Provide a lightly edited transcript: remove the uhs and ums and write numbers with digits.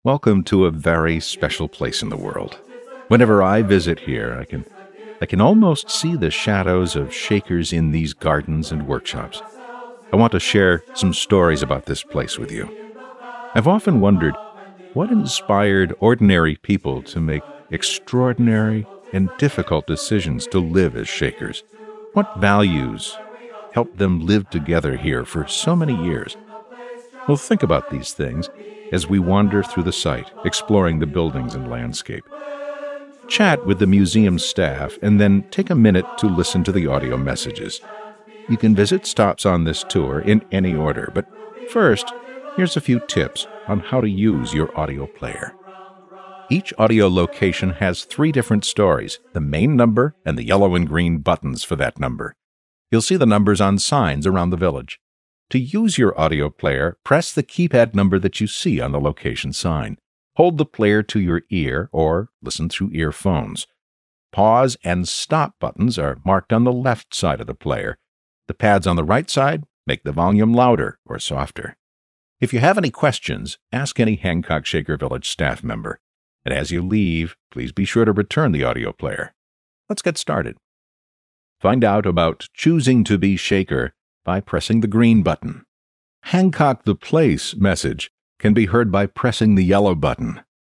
Welcome to a very special place in the world. Whenever I visit here, I can almost see the shadows of Shakers in these gardens and workshops. I want to share some stories about this place with you. I've often wondered what inspired ordinary people to make extraordinary and difficult decisions to live as Shakers. What values helped them live together here for so many years? We'll think about these things as we wander through the site, exploring the buildings and landscape. Chat with the museum staff and then take a minute to listen to the audio messages. You can visit stops on this tour in any order, but first, here's a few tips on how to use your audio player. Each audio location has 3 different stories, the main number and the yellow and green buttons for that number. You'll see the numbers on signs around the village. To use your audio player, press the keypad number that you see on the location sign. Hold the player to your ear or listen through earphones. Pause and stop buttons are marked on the left side of the player. The pads on the right side make the volume louder or softer. If you have any questions, ask any Hancock Shaker Village staff member. And as you leave, please be sure to return the audio player. Let's get started. Find out about choosing to be Shaker by pressing the green button. Hancock the Place message can be heard by pressing the yellow button.